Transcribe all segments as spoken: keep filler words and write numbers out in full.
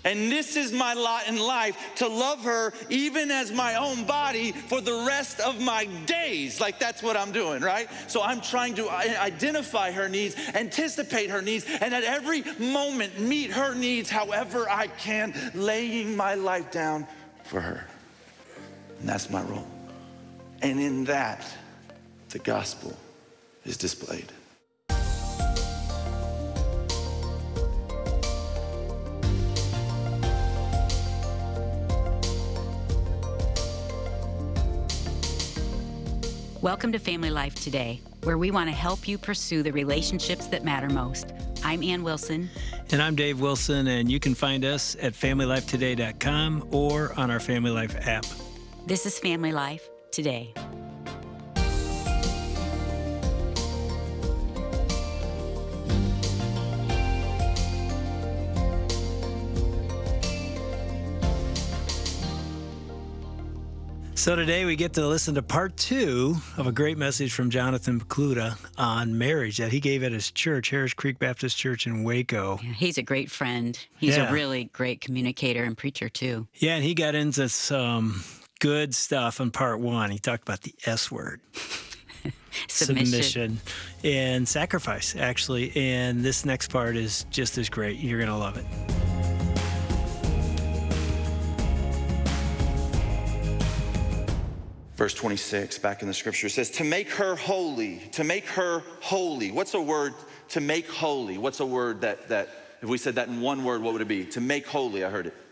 And this is my lot in life, to love her even as my own body for the rest of my days. Like, that's what I'm doing, right? So I'm trying to identify her needs, anticipate her needs, and at every moment meet her needs however I can, laying my life down for her. And that's my role. And in that, the gospel is displayed. Welcome to Family Life Today, where we want to help you pursue the relationships that matter most. I'm Ann Wilson. And I'm Dave Wilson, and you can find us at family life today dot com or on our Family Life app. This is Family Life Today. So today we get to listen to part two of a great message from Jonathan Pokluda on marriage that he gave at his church, Harris Creek Baptist Church in Waco. Yeah, he's a great friend. He's Yeah. a really great communicator and preacher, too. Yeah, and he got into some good stuff in part one. He talked about the S word. Submission. Submission and sacrifice, actually. And this next part is just as great. You're going to love it. Verse twenty-six, back in the scripture, says, to make her holy, to make her holy. What's a word, to make holy? What's a word that, that if we said that in one word, what would it be? To make holy, I heard it.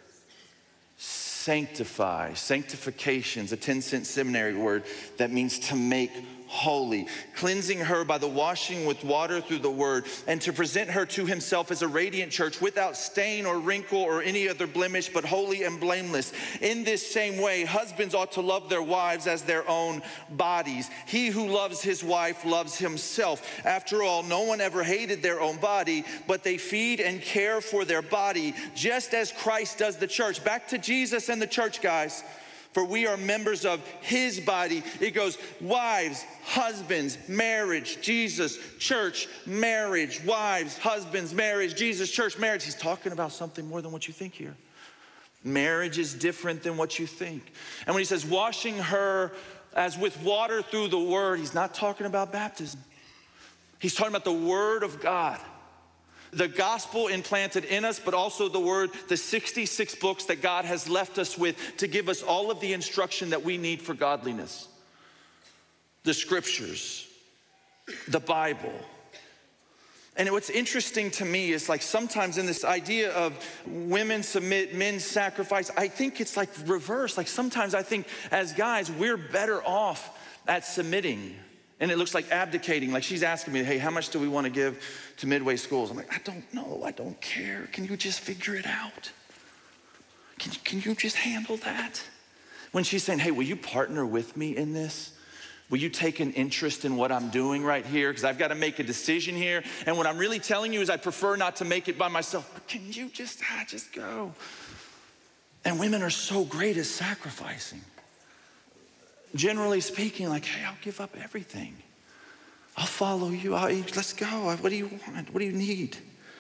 Sanctify. Sanctification is a ten-cent seminary word that means to make holy, cleansing her by the washing with water through the word, and to present her to himself as a radiant church without stain or wrinkle or any other blemish, but holy and blameless. In this same way, husbands ought to love their wives as their own bodies. He who loves his wife loves himself. After all, no one ever hated their own body, but they feed and care for their body, just as Christ does the church. Back to Jesus and the church, guys. For we are members of his body. It goes, wives, husbands, marriage, Jesus, church, marriage, wives, husbands, marriage, Jesus, church, marriage. He's talking about something more than what you think here. Marriage is different than what you think. And when he says washing her as with water through the word, he's not talking about baptism. He's talking about the word of God. The gospel implanted in us, but also the word, the sixty-six books that God has left us with to give us all of the instruction that we need for godliness. The scriptures, the Bible. And what's interesting to me is, like, sometimes in this idea of women submit, men sacrifice, I think it's like reverse. Like, sometimes I think as guys, we're better off at submitting. And it looks like abdicating. Like, she's asking me, hey, how much do we want to give to Midway Schools? I'm like, I don't know. I don't care. Can you just figure it out? Can you, can you just handle that? When she's saying, hey, will you partner with me in this? Will you take an interest in what I'm doing right here? Because I've got to make a decision here. And what I'm really telling you is I prefer not to make it by myself. But can you just, ah, just go? And women are so great at sacrificing. Generally speaking, like, hey, I'll give up everything. I'll follow you. I'll, let's go. What do you want? What do you need?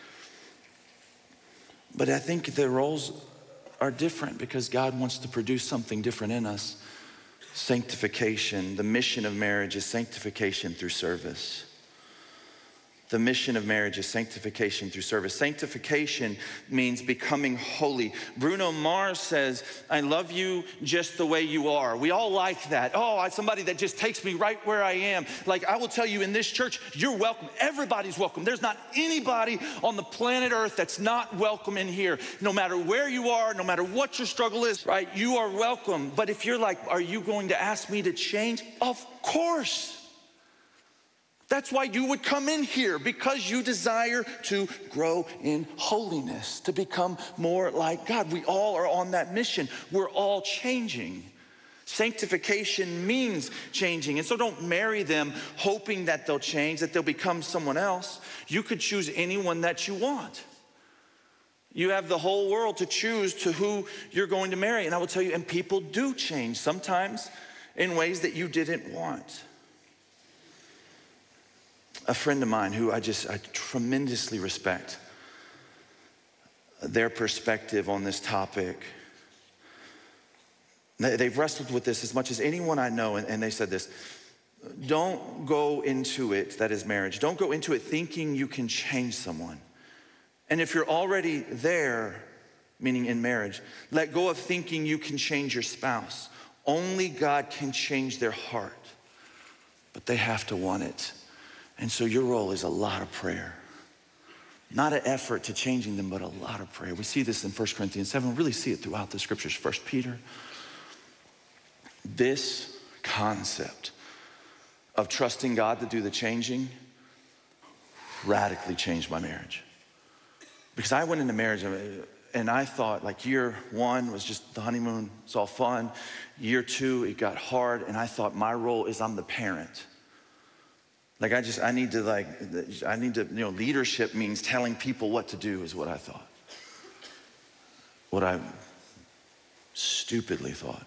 But I think the roles are different because God wants to produce something different in us. Sanctification. The mission of marriage is sanctification through service. The mission of marriage is sanctification through service. Sanctification means becoming holy. Bruno Mars says, I love you just the way you are. We all like that. Oh, I'm somebody that just takes me right where I am. Like, I will tell you, in this church, you're welcome. Everybody's welcome. There's not anybody on the planet Earth that's not welcome in here. No matter where you are, no matter what your struggle is, right? You are welcome. But if you're like, are you going to ask me to change? Of course. That's why you would come in here, because you desire to grow in holiness, to become more like God. We all are on that mission. We're all changing. Sanctification means changing. And so don't marry them hoping that they'll change, that they'll become someone else. You could choose anyone that you want. You have the whole world to choose to who you're going to marry. And I will tell you, and people do change, sometimes in ways that you didn't want. A friend of mine who I just I tremendously respect, their perspective on this topic. They've wrestled with this as much as anyone I know, and they said this: don't go into it, that is marriage, don't go into it thinking you can change someone. And if you're already there, meaning in marriage, let go of thinking you can change your spouse. Only God can change their heart, but they have to want it. And so your role is a lot of prayer. Not an effort to changing them, but a lot of prayer. We see this in First Corinthians seven. We really see it throughout the scriptures. First Peter. This concept of trusting God to do the changing radically changed my marriage. Because I went into marriage and I thought, like, year one was just the honeymoon, it's all fun. Year two, it got hard, and I thought my role is I'm the parent. Like I just, I need to like, I need to, you know, leadership means telling people what to do is what I thought. What I stupidly thought.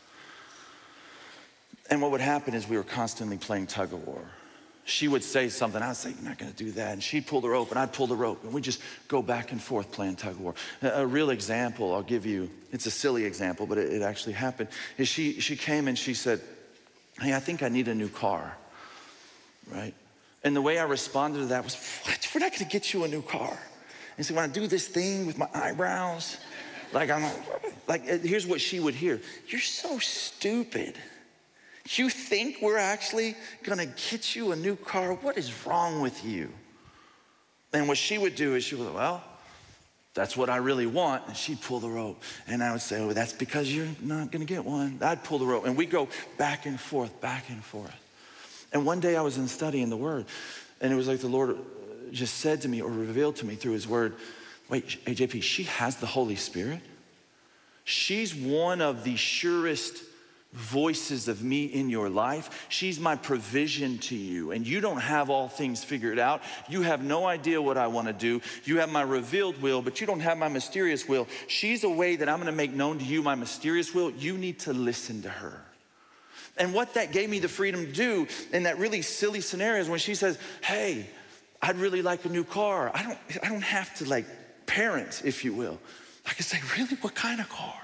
And what would happen is we were constantly playing tug of war. She would say something, I'd say, you're not gonna do that. And she'd pull the rope and I'd pull the rope. And we'd just go back and forth playing tug of war. A, a real example I'll give you, it's a silly example, but it, it actually happened, is she, she came and she said, hey, I think I need a new car, right? And the way I responded to that was, what? We're not gonna get you a new car. And so when I do this thing with my eyebrows, like I'm, like, here's what she would hear. You're so stupid. You think we're actually gonna get you a new car? What is wrong with you? And what she would do is she would, well, that's what I really want. And she'd pull the rope. And I would say, oh, that's because you're not gonna get one. I'd pull the rope. And we'd go back and forth, back and forth. And one day I was in studying the word, and it was like the Lord just said to me or revealed to me through his word, wait, A J P, she has the Holy Spirit. She's one of the surest voices of me in your life. She's my provision to you, and you don't have all things figured out. You have no idea what I want to do. You have my revealed will, but you don't have my mysterious will. She's a way that I'm going to make known to you my mysterious will. You need to listen to her. And what that gave me the freedom to do in that really silly scenario is when she says, hey, I'd really like a new car. I don't, I don't have to like parent, if you will. I can say, really, what kind of car?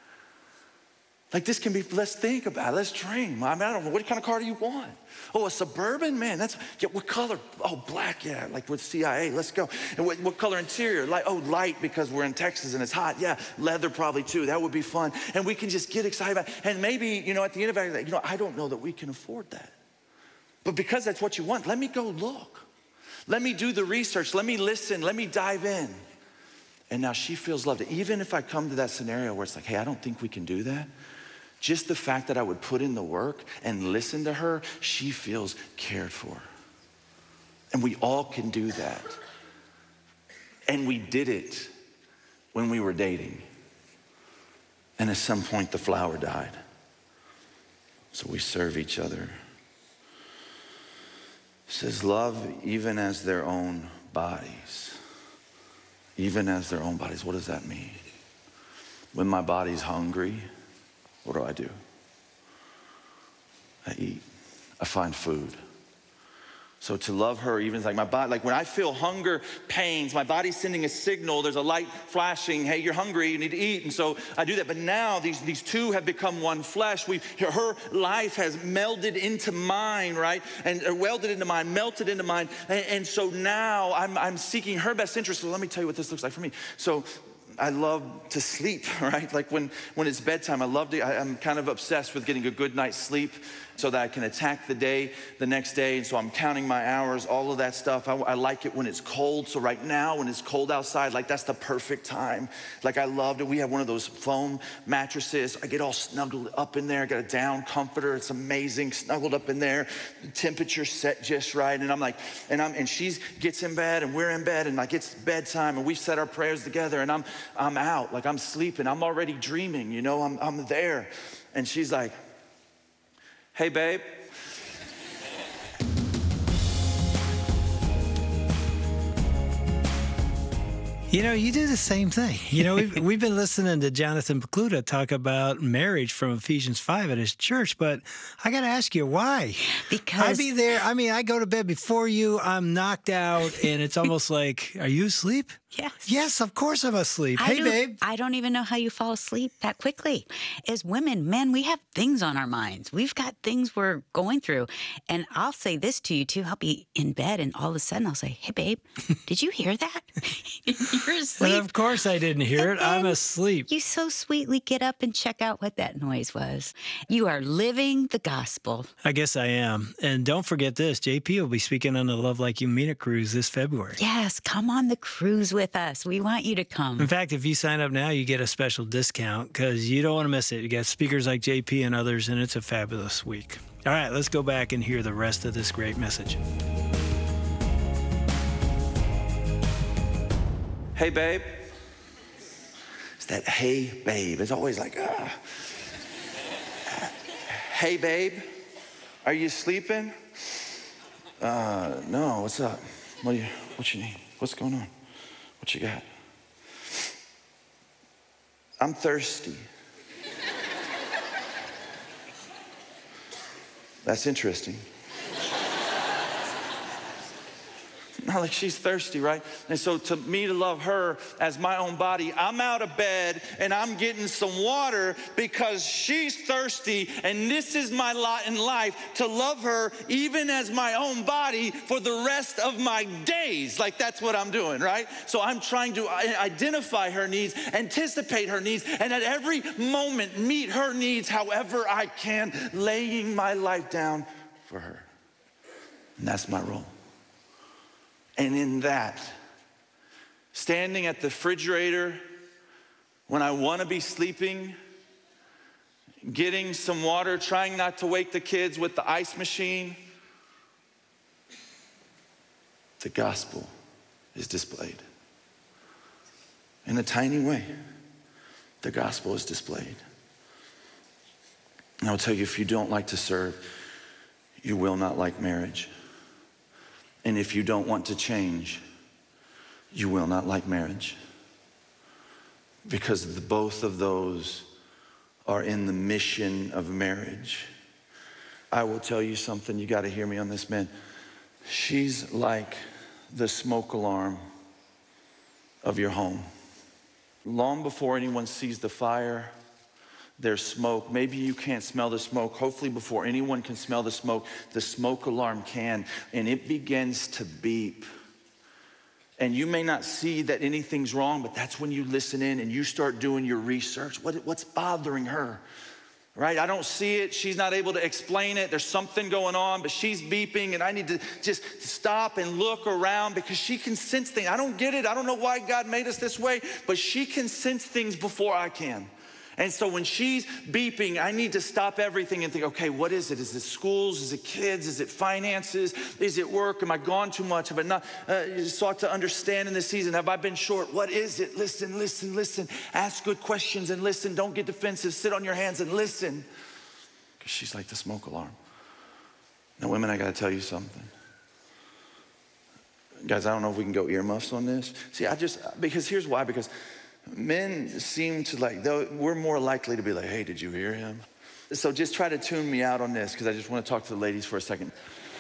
Like this can be, let's think about it, let's dream. I mean, I don't know, what kind of car do you want? Oh, a Suburban? Man, that's, yeah, what color? Oh, black, yeah, like with C I A, let's go. And what, what color interior? Like, oh, light because we're in Texas and it's hot. Yeah, leather probably too, that would be fun. And we can just get excited about it. And maybe, you know, at the end of it, you know, I don't know that we can afford that. But because that's what you want, let me go look. Let me do the research, let me listen, let me dive in. And now she feels loved. Even if I come to that scenario where it's like, hey, I don't think we can do that, just the fact that I would put in the work and listen to her, she feels cared for. And we all can do that. And we did it when we were dating. And at some point the flower died. So we serve each other. It says, love even as their own bodies. Even as their own bodies. What does that mean? When my body's hungry, what do I do? I eat. I find food. So to love her, even like my body, like when I feel hunger pains, my body's sending a signal, there's a light flashing, hey, you're hungry, you need to eat. And so I do that. But now these, these two have become one flesh. We, her life has melded into mine, right? And uh, welded into mine, melted into mine. And, and so now I'm, I'm seeking her best interest. So let me tell you what this looks like for me. So I love to sleep, right? Like when, when it's bedtime, I love to, I, I'm kind of obsessed with getting a good night's sleep so that I can attack the day the next day. And so I'm counting my hours, all of that stuff. I, I like it when it's cold. So right now when it's cold outside, like that's the perfect time. Like I loved it. We have one of those foam mattresses. I get all snuggled up in there. I got a down comforter. It's amazing. Snuggled up in there. The temperature set just right. And I'm like, and I'm, and she gets in bed and we're in bed and like it's bedtime and we said our prayers together and I'm, I'm out. Like I'm sleeping. I'm already dreaming, you know, I'm, I'm there. And she's like, hey, babe. You know, you do the same thing. You know, we've, we've been listening to Jonathan Pokluda talk about marriage from Ephesians five at his church, but I got to ask you, why? Because I be there. I mean, I go to bed before you. I'm knocked out, and it's almost like, are you asleep? Yes. Yes, of course I'm asleep. I Hey, do, babe. I don't even know how you fall asleep that quickly. As women, men, we have things on our minds. We've got things we're going through. And I'll say this to you, too. I'll be in bed, and all of a sudden I'll say, hey, babe, did you hear that? You're asleep. And of course I didn't hear And it. I'm then asleep. You so sweetly get up and check out what that noise was. You are living the gospel. I guess I am. And don't forget this, J P will be speaking on the Love Like You Mean It cruise this February. Yes, come on the cruise with us. We want you to come. In fact, if you sign up now, you get a special discount because you don't want to miss it. You got speakers like J P and others, and it's a fabulous week. All right, let's go back and hear the rest of this great message. Hey, babe. It's that hey, babe. It's always like, ah. Hey, babe. Are you sleeping? Uh, no, what's up? What do you, what you need? What's going on? What you got? I'm thirsty. That's interesting. Not like she's thirsty, right? And so to me to love her as my own body, I'm out of bed and I'm getting some water because she's thirsty, and this is my lot in life, to love her even as my own body for the rest of my days. Like, that's what I'm doing, right? So I'm trying to identify her needs, anticipate her needs, and at every moment meet her needs however I can, laying my life down for her. And that's my role. And in that, standing at the refrigerator when I want to be sleeping, getting some water, trying not to wake the kids with the ice machine, the gospel is displayed. In a tiny way, the gospel is displayed. And I'll tell you, if you don't like to serve, you will not like marriage. And if you don't want to change, you will not like marriage. Because the, both of those are in the mission of marriage. I will tell you something, you got to hear me on this, man. She's like the smoke alarm of your home. Long before anyone sees the fire, there's smoke. Maybe you can't smell the smoke. Hopefully before anyone can smell the smoke, the smoke alarm can, and it begins to beep. And you may not see that anything's wrong, but that's when you listen in and you start doing your research. What, what's bothering her, right? I don't see it. She's not able to explain it. There's something going on, but she's beeping, and I need to just stop and look around because she can sense things. I don't get it. I don't know why God made us this way, but she can sense things before I can. And so when she's beeping, I need to stop everything and think, okay, what is it? Is it schools? Is it kids? Is it finances? Is it work? Am I gone too much? Have I not uh, sought to understand in this season? Have I been short? What is it? Listen, listen, listen. Ask good questions and listen. Don't get defensive. Sit on your hands and listen. Because she's like the smoke alarm. Now, women, I got to tell you something. Guys, I don't know if we can go earmuffs on this. See, I just, because here's why. Because men seem to like, though we're more likely to be like, hey, did you hear him? So just try to tune me out on this, because I just want to talk to the ladies for a second.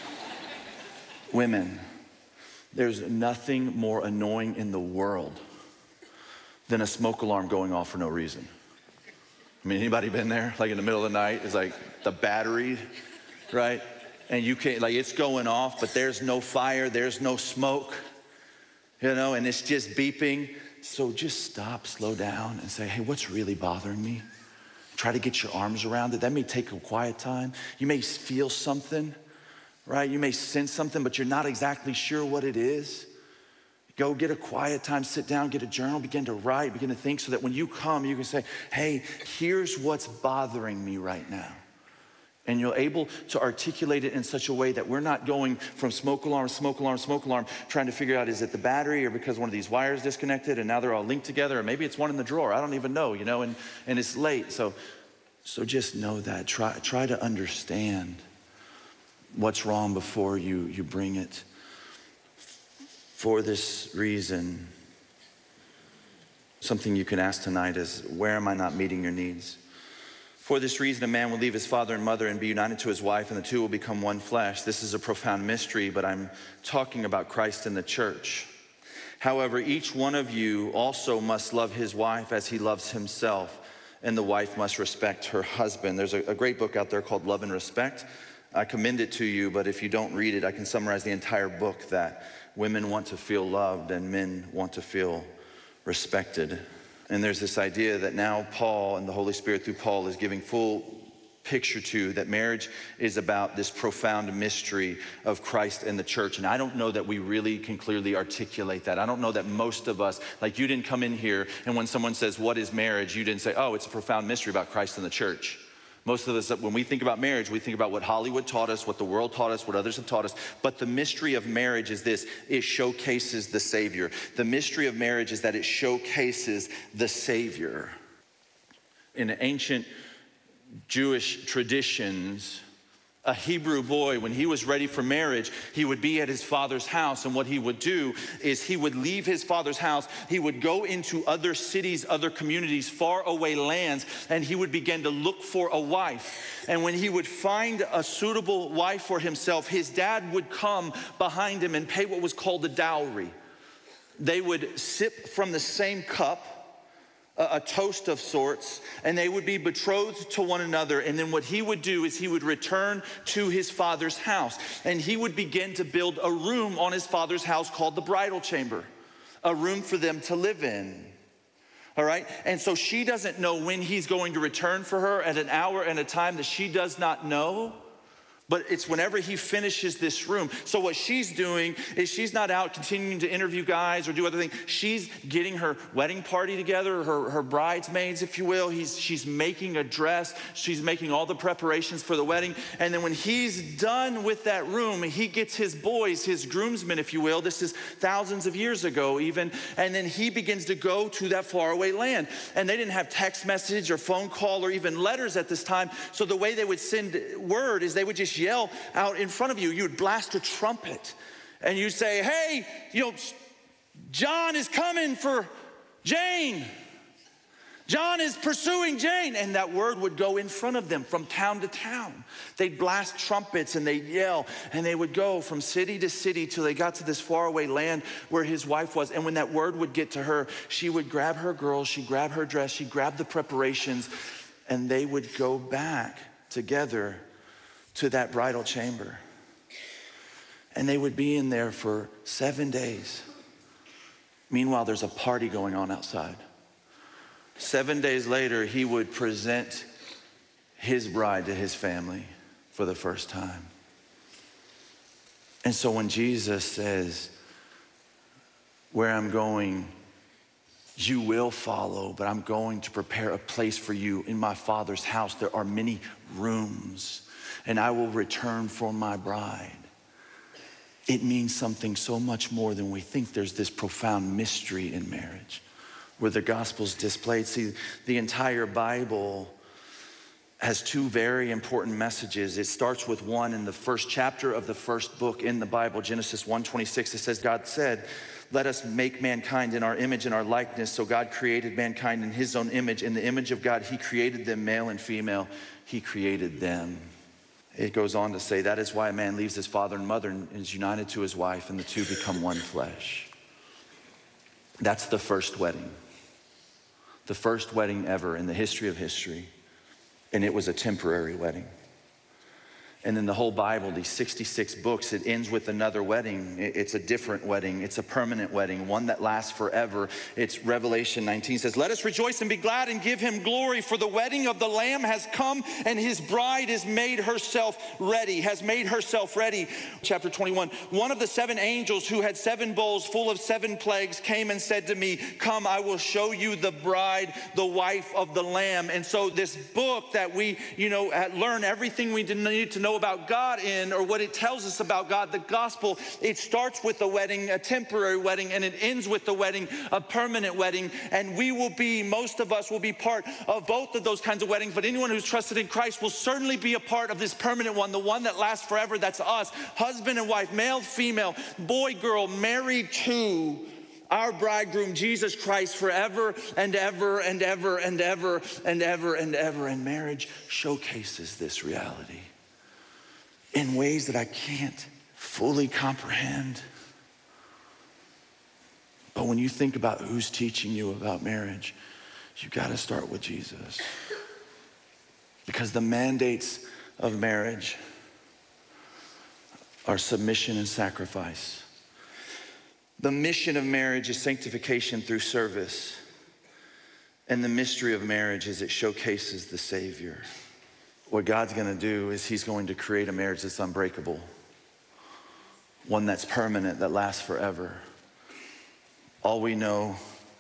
Women, there's nothing more annoying in the world than a smoke alarm going off for no reason. I mean, anybody been there? Like in the middle of the night, it's like the battery, right? And you can't, like it's going off, but there's no fire, there's no smoke, you know, and it's just beeping. So just stop, slow down, and say, hey, what's really bothering me? Try to get your arms around it. That may take a quiet time. You may feel something, right? You may sense something, but you're not exactly sure what it is. Go get a quiet time, sit down, get a journal, begin to write, begin to think, so that when you come, you can say, hey, here's what's bothering me right now. And you're able to articulate it in such a way that we're not going from smoke alarm, smoke alarm, smoke alarm, trying to figure out, is it the battery or because one of these wires disconnected and now they're all linked together, or maybe it's one in the drawer. I don't even know, you know, and, and it's late. So, so just know that. Try, try to understand what's wrong before you, you bring it. For this reason, Something you can ask tonight is, where am I not meeting your needs? For this reason, a man will leave his father and mother and be united to his wife, and the two will become one flesh. This is a profound mystery, but I'm talking about Christ and the church. However, each one of you also must love his wife as he loves himself, and the wife must respect her husband. There's a, a great book out there called Love and Respect. I commend it to you, but if you don't read it, I can summarize the entire book that women want to feel loved and men want to feel respected. And there's this idea that now Paul and the Holy Spirit through Paul is giving full picture to that marriage is about this profound mystery of Christ and the church. And I don't know that we really can clearly articulate that. I don't know that most of us, like you didn't come in here and when someone says, what is marriage? You didn't say, oh, it's a profound mystery about Christ and the church. Most of us, when we think about marriage, we think about what Hollywood taught us, what the world taught us, what others have taught us. But the mystery of marriage is this: it showcases the Savior. The mystery of marriage is that it showcases the Savior. In ancient Jewish traditions, a Hebrew boy, when he was ready for marriage, he would be at his father's house, and what he would do is he would leave his father's house, he would go into other cities, other communities, far away lands, and he would begin to look for a wife. And when he would find a suitable wife for himself, his dad would come behind him and pay what was called a dowry. They would sip from the same cup, a toast of sorts, and they would be betrothed to one another. And then what he would do is he would return to his father's house, and he would begin to build a room on his father's house called the bridal chamber, a room for them to live in. All right? And so she doesn't know when he's going to return for her at an hour and a time that she does not know. But it's whenever he finishes this room. So what she's doing is she's not out continuing to interview guys or do other things. She's getting her wedding party together, her, her bridesmaids, if you will. He's, she's making a dress. She's making all the preparations for the wedding. And then when he's done with that room, he gets his boys, his groomsmen, if you will. This is thousands of years ago even. And then he begins to go to that faraway land. And they didn't have text message or phone call or even letters at this time. So the way they would send word is they would just yell out in front of you. You would blast a trumpet and you say, hey, you know, John is coming for Jane. John is pursuing Jane. And that word would go in front of them from town to town. They'd blast trumpets and they'd yell, and they would go from city to city till they got to this faraway land where his wife was. And when that word would get to her, she would grab her girls, she'd grab her dress, she'd grab the preparations, and they would go back together to that bridal chamber. And they would be in there for seven days. Meanwhile, there's a party going on outside. Seven days later, he would present his bride to his family for the first time. And so when Jesus says, where I'm going, you will follow, but I'm going to prepare a place for you in my Father's house. There are many rooms, and I will return for my bride. It means something so much more than we think. There's this profound mystery in marriage where the gospel's displayed. See, the entire Bible has two very important messages. It starts with one in the first chapter of the first book in the Bible, Genesis one twenty-six. It says, God said, let us make mankind in our image and our likeness. So God created mankind in his own image. In the image of God, he created them, male and female. He created them. It goes on to say, that is why a man leaves his father and mother and is united to his wife, and the two become one flesh. That's the first wedding. The first wedding ever in the history of history. And it was a temporary wedding. And then the whole Bible, these sixty-six books, it ends with another wedding. It's a different wedding. It's a permanent wedding, one that lasts forever. It's Revelation nineteen says, let us rejoice and be glad and give him glory, for the wedding of the Lamb has come and his bride is made herself ready, has made herself ready. Chapter twenty-one, one of the seven angels who had seven bowls full of seven plagues came and said to me, come, I will show you the bride, the wife of the Lamb. And so this book that we, you know, learn everything we need to know about God in, or what it tells us about God, the gospel, it starts with a wedding, a temporary wedding, and it ends with the wedding, a permanent wedding. And we will be, most of us will be part of both of those kinds of weddings, but anyone who's trusted in Christ will certainly be a part of this permanent one, the one that lasts forever. That's us, husband and wife, male, female, boy, girl, married to our bridegroom, Jesus Christ, forever and ever and ever and ever and ever and ever. And marriage showcases this reality in ways that I can't fully comprehend. But when you think about who's teaching you about marriage, you got to start with Jesus. Because the mandates of marriage are submission and sacrifice. The mission of marriage is sanctification through service. And the mystery of marriage is it showcases the Savior. What God's gonna do is he's going to create a marriage that's unbreakable, one that's permanent, that lasts forever. All we know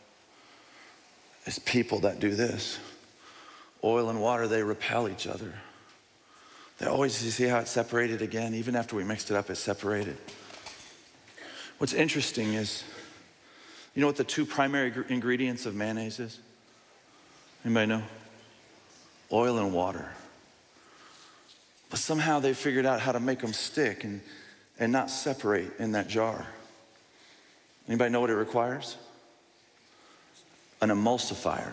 is people that do this. Oil and water, they repel each other. They always, you see how it's separated again? Even after we mixed it up, it's separated. What's interesting is, you know what the two primary ingredients of mayonnaise is? Anybody know? Oil and water. But somehow they figured out how to make them stick and, and not separate in that jar. Anybody know what it requires? An emulsifier.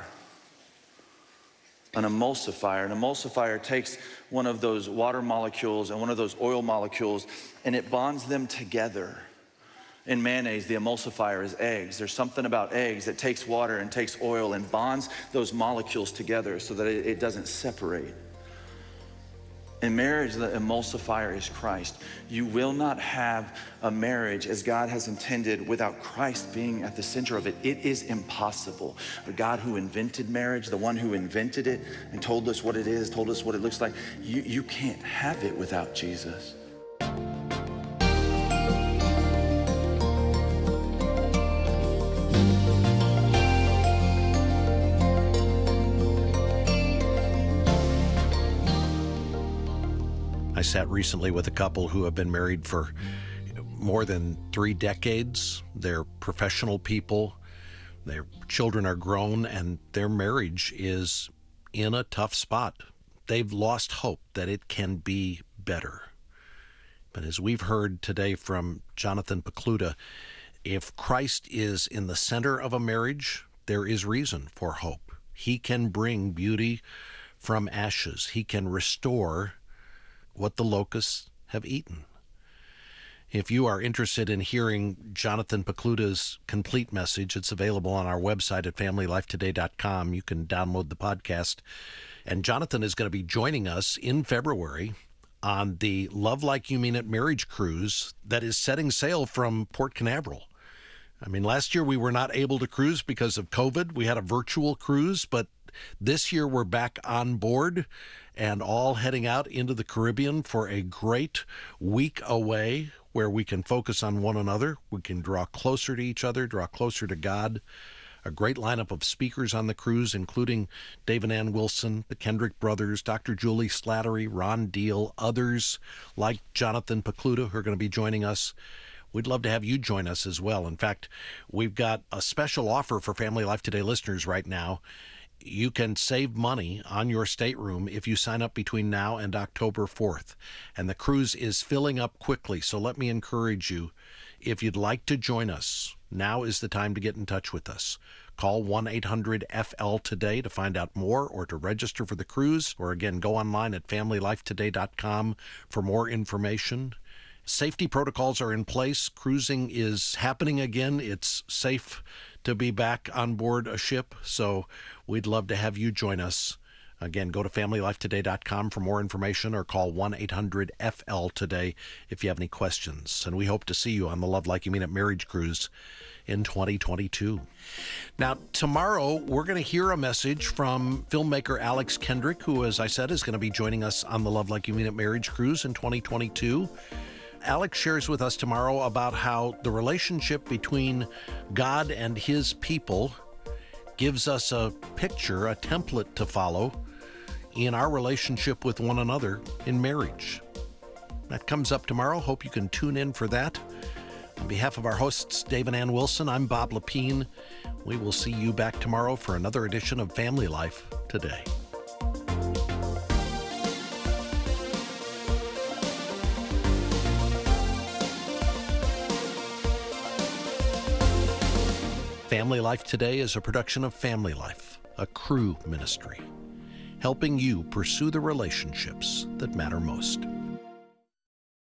An emulsifier. An emulsifier takes one of those water molecules and one of those oil molecules, and it bonds them together. In mayonnaise, the emulsifier is eggs. There's something about eggs that takes water and takes oil and bonds those molecules together so that it, it doesn't separate. In marriage, the emulsifier is Christ. You will not have a marriage as God has intended without Christ being at the center of it. It is impossible. The God who invented marriage, the one who invented it and told us what it is, told us what it looks like, you, you can't have it without Jesus. I sat recently with a couple who have been married for more than three decades. They're professional people. Their children are grown, and their marriage is in a tough spot. They've lost hope that it can be better. But as we've heard today from Jonathan Pokluda, if Christ is in the center of a marriage, there is reason for hope. He can bring beauty from ashes. He can restore what the locusts have eaten. If you are interested in hearing Jonathan Pokluda's complete message, it's available on our website at family life today dot com. You can download the podcast. And Jonathan is going to be joining us in February on the Love Like You Mean It marriage cruise that is setting sail from Port Canaveral. I mean, last year we were not able to cruise because of COVID. We had a virtual cruise, but this year we're back on board and all heading out into the Caribbean for a great week away where we can focus on one another. We can draw closer to each other, draw closer to God. A great lineup of speakers on the cruise, including Dave and Ann Wilson, the Kendrick brothers, Doctor Julie Slattery, Ron Deal, others like Jonathan Pokluda who are going to be joining us. We'd love to have you join us as well. In fact, we've got a special offer for Family Life Today listeners right now. You can save money on your stateroom if you sign up between now and October fourth. And the cruise is filling up quickly, so let me encourage you. If you'd like to join us, now is the time to get in touch with us. Call one eight hundred F L today to find out more or to register for the cruise. Or again, go online at family life today dot com for more information. Safety protocols are in place. Cruising is happening again. It's safe to be back on board a ship, so we'd love to have you join us. Again, go to family life today dot com for more information or call one eight hundred F L today if you have any questions. And we hope to see you on the Love Like You Mean It marriage cruise in twenty twenty-two. Now, tomorrow we're going to hear a message from filmmaker Alex Kendrick, who, as I said, is going to be joining us on the Love Like You Mean It marriage cruise in twenty twenty-two. Alex shares with us tomorrow about how the relationship between God and his people gives us a picture, a template to follow in our relationship with one another in marriage. That comes up tomorrow. Hope you can tune in for that. On behalf of our hosts, Dave and Ann Wilson, I'm Bob Lepine. We will see you back tomorrow for another edition of Family Life Today. Family Life Today is a production of Family Life, a Cru ministry, helping you pursue the relationships that matter most.